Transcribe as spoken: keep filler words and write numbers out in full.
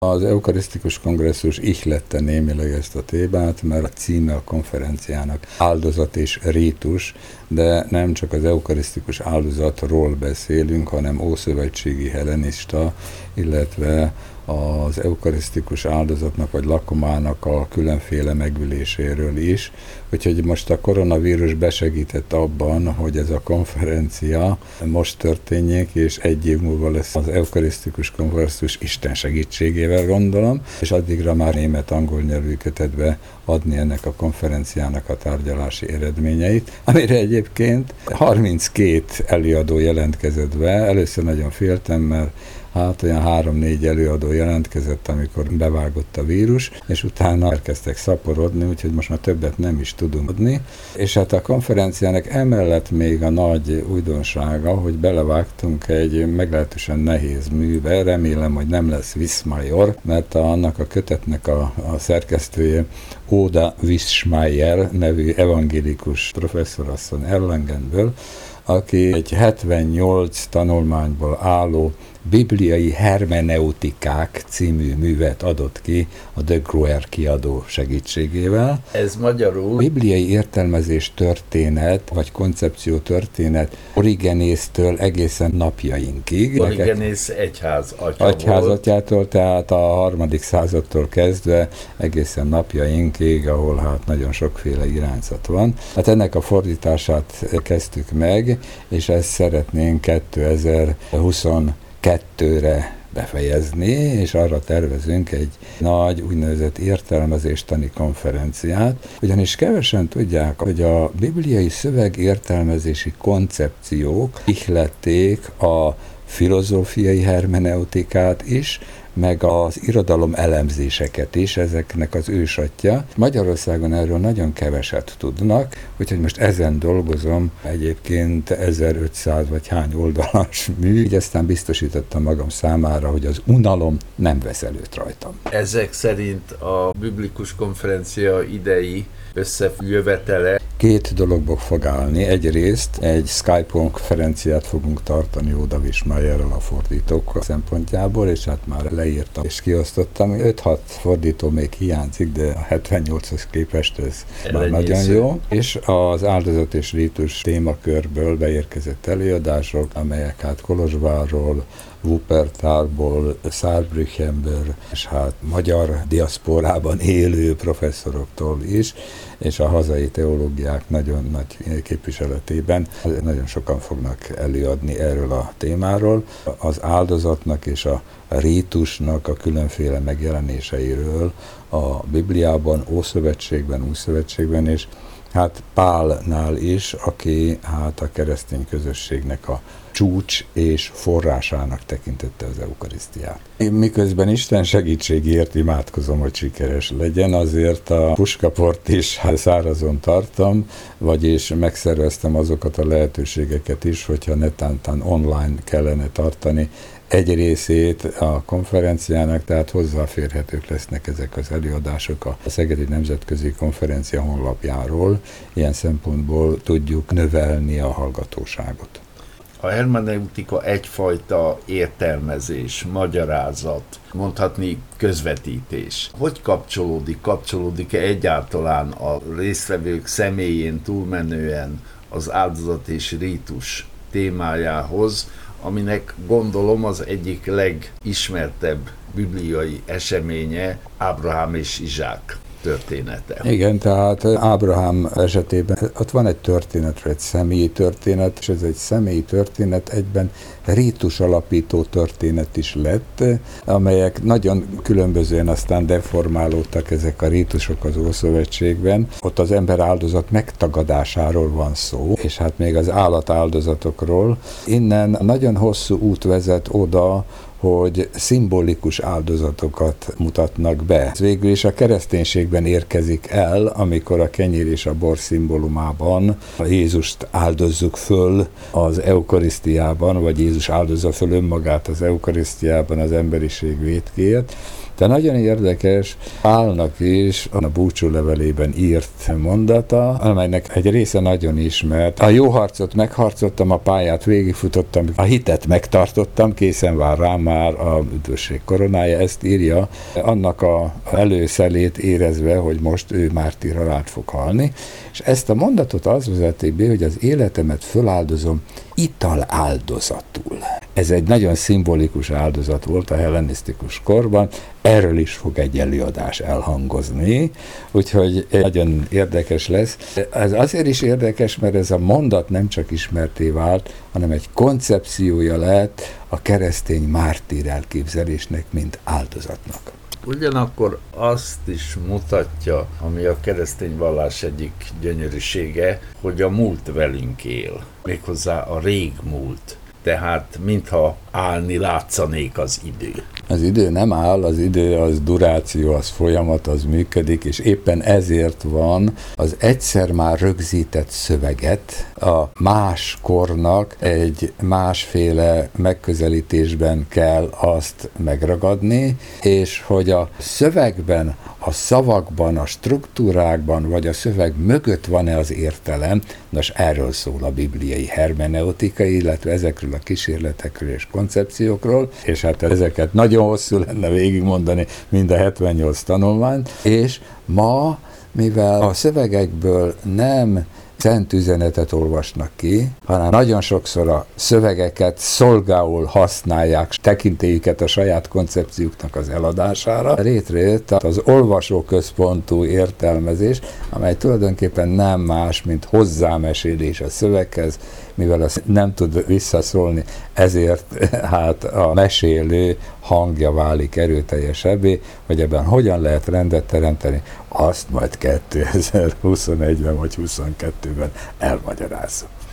Az eukarisztikus kongresszus ihlette némileg ezt a témát, mert a címe a konferenciának áldozat és rítus, de nem csak az eukarisztikus áldozatról beszélünk, hanem ószövetségi hellenista, illetve az eukarisztikus áldozatnak vagy lakomának a különféle megüléséről is. Úgyhogy most a koronavírus besegített abban, hogy ez a konferencia most történjék, és egy év múlva lesz az eukarisztikus kongresszus Isten segítségével, gondolom, és addigra már német-angol nyelvű kötetbe adni ennek a konferenciának a tárgyalási eredményeit, amire egyébként harminckét előadó jelentkezett be. Először nagyon féltem, mert hát olyan három-négy előadó jelentkezett, amikor bevágott a vírus, és utána elkezdtek szaporodni, úgyhogy most már többet nem is tudunk adni. És hát a konferenciának emellett még a nagy újdonsága, hogy belevágtunk egy meglehetősen nehéz műbe, remélem, hogy nem lesz Wiesmeier, mert annak a kötetnek a, a szerkesztője Oda Wiesmeier nevű evangélikus professzorasszony Erlangenből, aki egy hetvennyolc tanulmányból álló Bibliai hermeneutikák című művet adott ki a De Gruyter kiadó segítségével. Ez magyarul? Bibliai értelmezés történet, vagy koncepció történet Origenésztől egészen napjainkig. Origenész egyház atya Egyházatjától, tehát a harmadik századtól kezdve egészen napjainkig, ahol hát nagyon sokféle irányzat van. Hát ennek a fordítását kezdtük meg, és ezt szeretnénk kétezer-huszonkettőre befejezni, és arra tervezünk egy nagy úgynevezett értelmezéstani konferenciát, ugyanis kevesen tudják, hogy a bibliai szövegértelmezési koncepciók ihlették a filozófiai hermeneutikát is, meg az irodalom elemzéseket is, ezeknek az ősatja. Magyarországon erről nagyon keveset tudnak, úgyhogy most ezen dolgozom, egyébként ezerötszáz vagy hány oldalas mű, így aztán biztosítottam magam számára, hogy az unalom nem vesz előtt rajtam. Ezek szerint a biblikus konferencia idei összejövetele két dologból fog állni. Egyrészt egy Skype konferenciát fogunk tartani Oda Wiesmeierrel a fordítók szempontjából, és hát már leírtam és kiosztottam. öt-hat fordító még hiányzik, de a hetvennyolchoz képest ez már nagyon jó. És az áldozat és rítus témakörből beérkezett előadások, amelyek hát Kolozsvárról, Wuppertalból, Saarbrückenből, és hát magyar diaszporában élő professzoroktól is, és a hazai teológiák nagyon nagy képviseletében nagyon sokan fognak előadni erről a témáról. Az áldozatnak és a rítusnak a különféle megjelenéseiről a Bibliában, Ószövetségben, Újszövetségben, és hát Pálnál is, aki hát a keresztény közösségnek a csúcs és forrásának tekintette az eukarisztiát. Miközben Isten segítségért imádkozom, hogy sikeres legyen, azért a puskaport is szárazon tartom, vagyis megszerveztem azokat a lehetőségeket is, hogyha netántán online kellene tartani egy részét a konferenciának, tehát hozzáférhetők lesznek ezek az előadások a Szegedi Nemzetközi Konferencia honlapjáról. Ilyen szempontból tudjuk növelni a hallgatóságot. A hermeneutika egyfajta értelmezés, magyarázat, mondhatni közvetítés. Hogy kapcsolódik, kapcsolódik-e egyáltalán a résztvevők személyén túlmenően az áldozat és rítus témájához, aminek gondolom az egyik legismertebb bibliai eseménye Ábrahám és Izsák története. Igen, tehát Ábrahám esetében ott van egy történet, egy személyi történet, és ez egy személyi történet egyben rítus alapító történet is lett, amelyek nagyon különbözően aztán deformálódtak ezek a rítusok az Ószövetségben. Ott az ember áldozat megtagadásáról van szó, és hát még az állatáldozatokról. Innen nagyon hosszú út vezet oda, hogy szimbolikus áldozatokat mutatnak be. Végül is a kereszténységben érkezik el, amikor a kenyér és a bor szimbólumában Jézust áldozzuk föl az eukarisztiában, vagy Jézus áldozza föl önmagát az eukarisztiában az emberiség vétkéért. De nagyon érdekes Pálnak is a búcsú levelében írt mondata, amelynek egy része nagyon ismert. A jó harcot megharcoltam, a pályát végigfutottam, a hitet megtartottam, készen vár rám már a üdvösség koronája, ezt írja, annak a előszelét érezve, hogy most ő mártír halált fog halni, és ezt a mondatot az vezeti be, hogy az életemet föláldozom ital áldozatul. Ez egy nagyon szimbolikus áldozat volt a hellenisztikus korban, erről is fog egy előadás elhangozni, úgyhogy nagyon érdekes lesz. Ez azért is érdekes, mert ez a mondat nem csak ismerté vált, hanem egy koncepciója lett a keresztény mártír elképzelésnek, mint áldozatnak. Ugyanakkor azt is mutatja, ami a keresztény vallás egyik gyönyörűsége, hogy a múlt velünk él, méghozzá a régmúlt. Tehát mintha állni látszanék az idő. Az idő nem áll, az idő az duráció, az folyamat, az működik, és éppen ezért van az egyszer már rögzített szöveget a más kornak egy másféle megközelítésben kell azt megragadni, és hogy a szövegben, a szavakban, a struktúrákban, vagy a szöveg mögött van-e az értelem, nos, erről szól a bibliai hermeneutika, illetve ezekről a kísérletekről és koncepciókról, és hát ezeket nagyon hosszú lenne végigmondani, mind a hetvennyolc tanulmányt, és ma, mivel a szövegekből nem szent üzenetet olvasnak ki, hanem nagyon sokszor a szövegeket szolgául használják, tekintélyüket a saját koncepcióknak az eladására. Létrejött az olvasóközpontú értelmezés, amely tulajdonképpen nem más, mint hozzámesélés a szöveghez, mivel az nem tud visszaszólni, ezért hát a mesélő hangja válik erőteljesebbé, hogy ebben hogyan lehet rendet teremteni, azt majd kétezer-huszonegyben vagy huszonkettőben elmagyarázzuk.